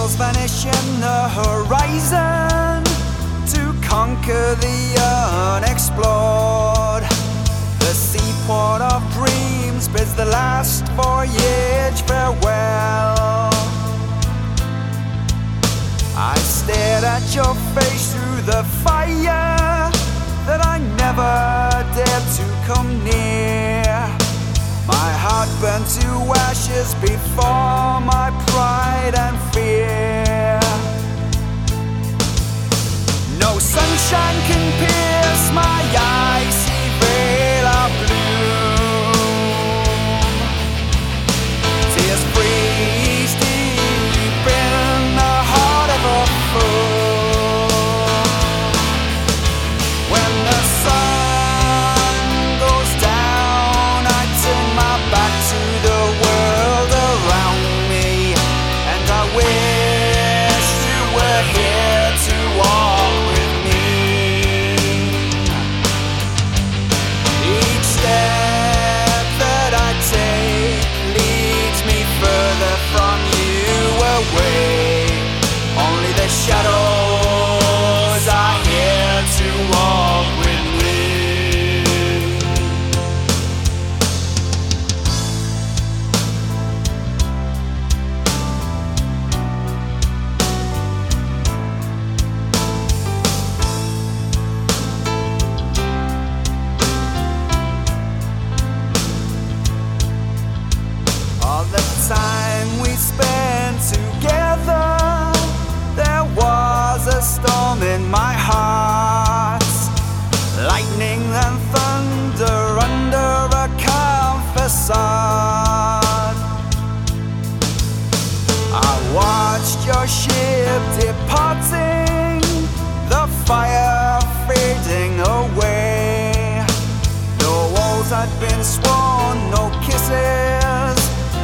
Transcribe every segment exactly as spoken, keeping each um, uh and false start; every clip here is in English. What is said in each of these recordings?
shadows vanish in the horizon to conquer the unexplored. The seaport of dreams bids the last voyage farewell. I stared at your face through the fire that I never dared to come near. My heart burned to ashes before my pride and fear. No sunshine can pierce my icy veil of gloom. Tears freeze deep in the heart of a fool. When the sun goes down, I turn my back to the world around me, and I wish you were here to walk with me. Each step that I take leads me further from you away. Only the shadows are here to walk with me. All the time we spent together, there was a storm in my heart. Lightning and thunder under a calm facade. I watched your ship departing, the fire fading away. No walls had been sworn, no kisses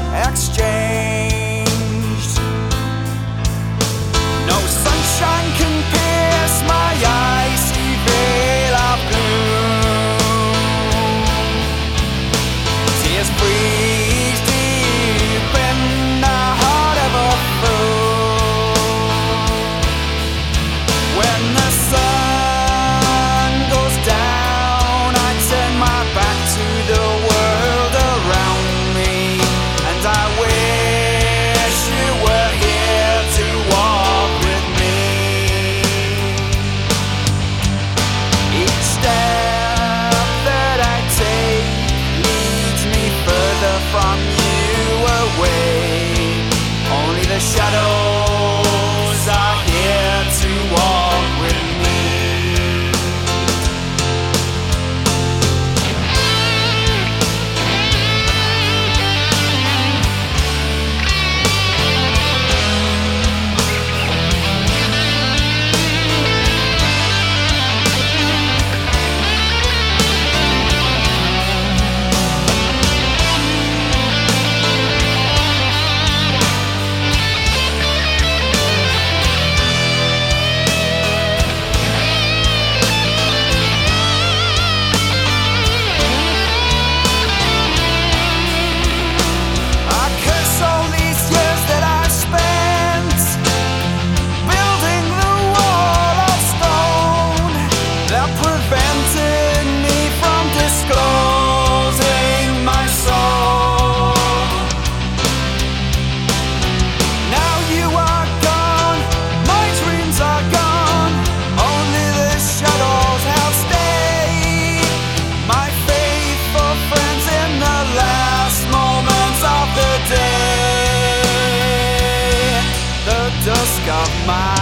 exchanged. No sunshine can pierce my icy veil of gloom. Tears freeze deep in the heart of a fool. When the sun goes down, I turn my back to the world around me, and I wish you were here to walk with me. Each step that I take leads me further from you away. Only the shadows are here to walk with me. Dusk of my